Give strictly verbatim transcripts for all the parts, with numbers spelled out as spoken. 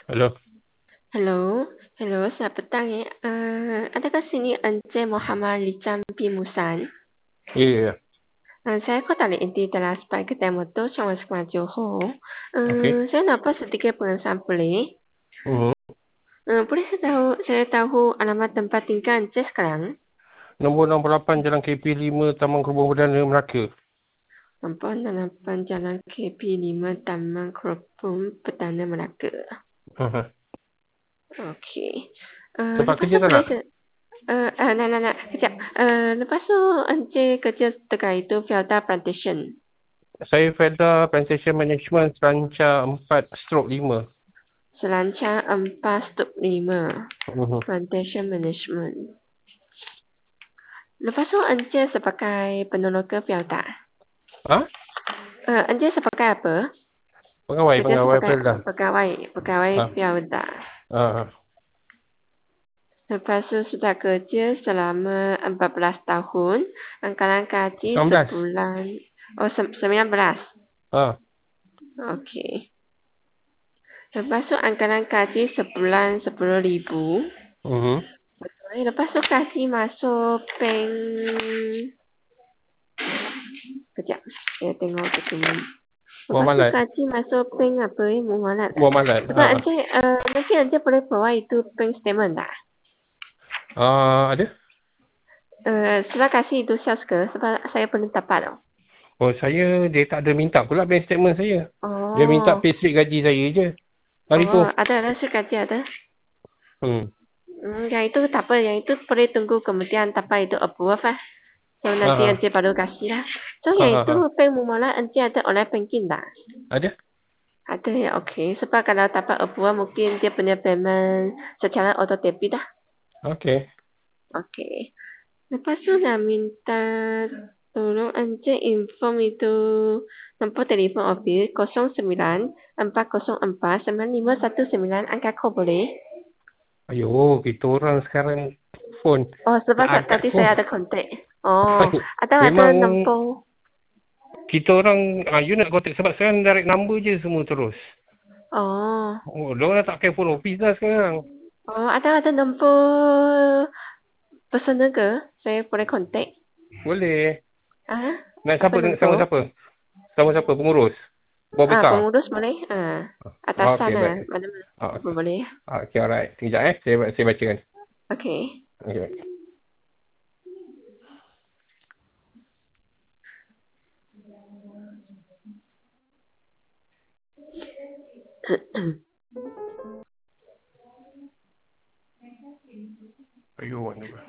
Halo. Hello, hello, selamat petang ya. Uh, adakah sini Encik Muhammad Licam bin Musan? Ya, ya, ya. Uh, saya kota di telah sampai kedai motor Chongwon Square Johor. Okey. Uh, saya dapat sedikit pengesahan boleh. Mhm. Uh, boleh saya tahu saya tahu alamat tempat tinggal Encik sekarang? Nombor enam puluh lapan Jalan K P lima Taman Kerubung Perdana Melaka. Nombor lapan Jalan K P lima Taman Kerubung Perdana Melaka. Aha. Okey. Uh, Tempat lepas kerja tu tak boleh nak? saya Uh, uh, nak, nak, nak. Kejap. Uh, lepas tu Encik kerja dekat itu Felda Plantation. Saya Felda Plantation Management Selancar empat stroke lima. Selancar empat stroke lima. Mhm. Plantation Management. Lepas tu Encik sebagai penolong Felda. Ha? Uh, Encik sebagai apa? Pegawai, Kerja pegawai sebagai Felda. pegawai, pegawai Ha. Felda. Ha. Lepas tu sudah kerja selama empat belas tahun. Angkaran gaji sembilan belas. sebulan. Oh, sembilan belas. Ha. Okey. Lepas tu anggaran gaji sebulan sepuluh ribu. Mhm. Lepas tu gaji masuk bank. Kejap. Saya tengok dokumen. Lepas tu Muamalat. gaji masuk bank apa eh? Muamalat. Muamalat. Sebab Ha. Encik, uh, mungkin Encik boleh bawa itu bank statement tak? Ah, ada? Uh, sebab kasih itu sales ke? Sebab saya belum dapat tau. Oh, saya dia tak ada minta pula bank statement saya. Dia minta Oh. payslip gaji saya je. Hari tu. Oh, ada, ada. Gaji ada. Hmm. Hmm, yang itu tak apa. Yang itu boleh tunggu kemudian dapat itu approve lah. So, nanti Ha. Encik baru kasih lah. So, Ha, yang ha, itu ha. bank Muamalat Encik ada online banking tak? Ada? Ada ya, okey. Sebab kalau dapat approve mungkin dia punya payment secara auto debit dah. Okey. Okey. Lepas tu nak minta tolong Encik inform itu nombor telefon office kosong sembilan empat kosong empat sembilan lima satu sembilan angka kod boleh? Ayo, kita orang sekarang phone. Oh, sebab Tak angkat tadi phone. saya ada kontak. Oh, ada ada Memang nombor. kita orang, ah, you nak kontak sebab sekarang direct number je semua terus. Oh. Oh, diorang dah tak pakai phone office dah sekarang. Oh, ada ada nombor personal ke? Saya boleh kontak. Boleh. Ah, Nak apa siapa dengan sama nombor? siapa? Sama siapa? Pengurus? Buah Ah, besar? pengurus boleh? Ah, Ah, atasan okey, ah, baik. mana Ah, apa boleh? ah, okey, alright. Sekejap eh. Saya, saya bacakan. Okey. Okey, baik. Ayo, mana ba?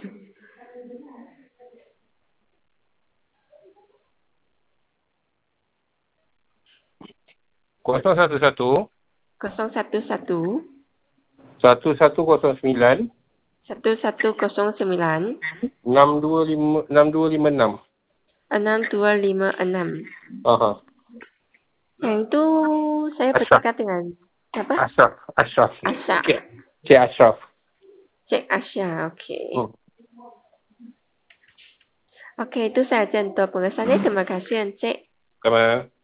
Kosong satu satu. Kosong satu satu. Satu satu kosong sembilan. Satu satu kosong sembilan. Enam dua lima enam dua lima enam. Enam dua lima enam. Aha. Yang itu saya Ashraf. bercakap dengan apa? Ashraf. Ashraf. Asya. Cik, Cik Ashraf. Cik Asya, okey. Hmm. Okey, itu saja untuk pengesahannya. Terima kasih Encik. Sama.